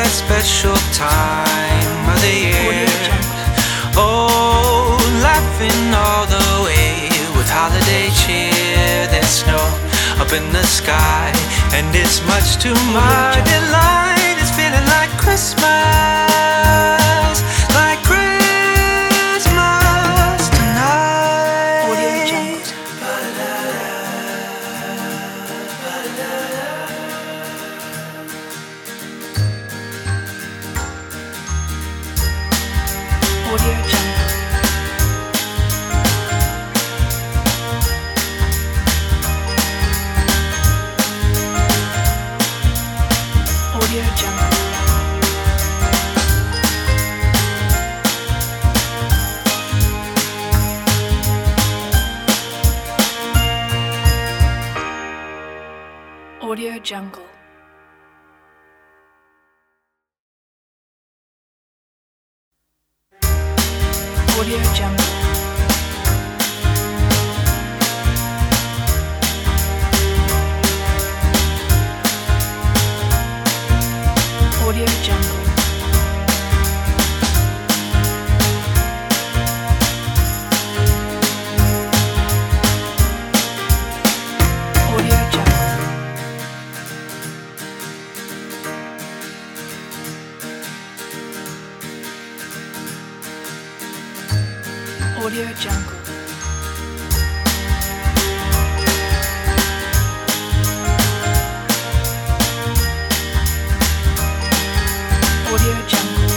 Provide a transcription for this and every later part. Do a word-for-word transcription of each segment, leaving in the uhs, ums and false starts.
that special time of the year. Oh, laughing all the way with holiday cheer. There's snow up in the sky, and it's much to my delight. It's feeling like Christmas, like Christmas tonight. Audio Jungle. Audio Jungle. Audio Jungle. Audio Jungle. Audio Jungle. Audio Jungle. Audio Jungle. Audio Jungle.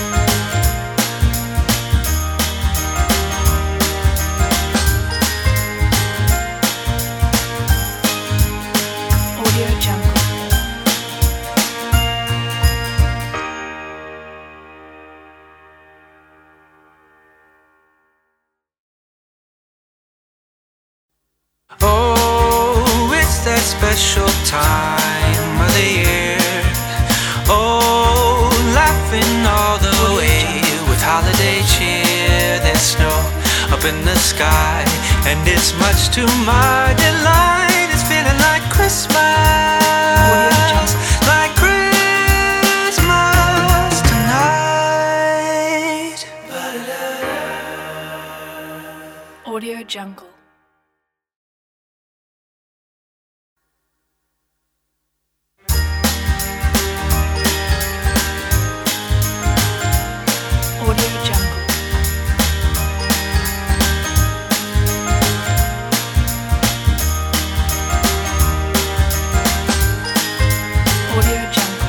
Audio Jungle. Oh, it's that special time of the year. Oh, laughing all the way with holiday cheer. There's snow up in the sky, and it's much to my delight. It's feeling like Christmas, like Christmas tonight. Audio Jungle. Audio Jungle. Audio Jungle.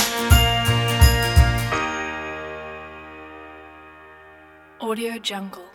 Audio Jungle.